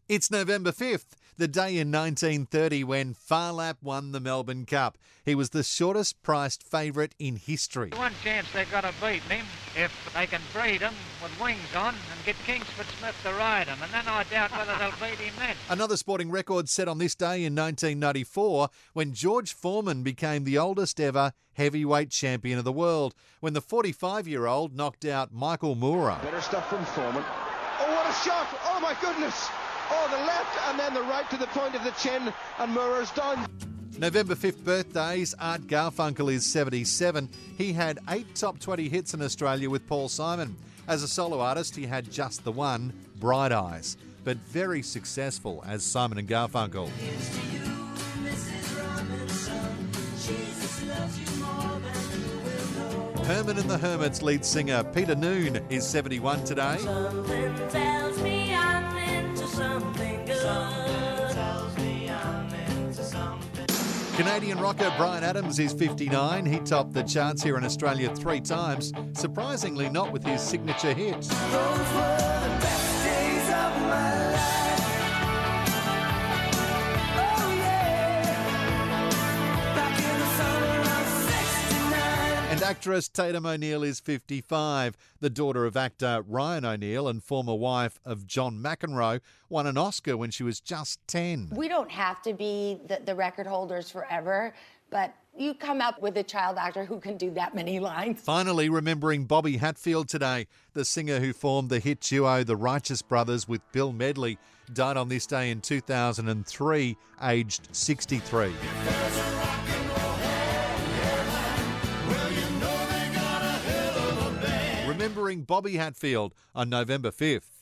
It's November 5th, the day in 1930 when Phar Lap won the Melbourne Cup. He was the shortest priced favourite in history. One chance they've got of beating him if they can breed him with wings on and get Kingsford Smith to ride him, and then I doubt whether they'll beat him then. Another sporting record set on this day in 1994 when George Foreman became the oldest ever heavyweight champion of the world, when the 45-year-old knocked out Michael Moorer. Better stuff from Foreman. Oh, what a shot! Oh, my goodness! Oh, the left and then the right to the point of the chin, and Moorer's done. November 5th birthdays. Art Garfunkel is 77. He had 8 top 20 hits in Australia with Paul Simon. As a solo artist, he had just the one, Bright Eyes, but very successful as Simon and Garfunkel. Herman and the Hermits lead singer Peter Noone is 71 today. Something tells me I'm into something good. Canadian rocker Bryan Adams is 59. He topped the charts here in Australia 3 times, surprisingly not with his signature hit. Those were the best days of my life. Oh yeah, back in the summer of '69. And actress Tatum O'Neal is 55. The daughter of actor Ryan O'Neal and former wife of John McEnroe won an Oscar when she was just 10. We don't have to be the record holders forever, but you come up with a child actor who can do that many lines. Finally, remembering Bobby Hatfield today, the singer who formed the hit duo The Righteous Brothers with Bill Medley, died on this day in 2003, aged 63. Remembering Bobby Hatfield on November 5th.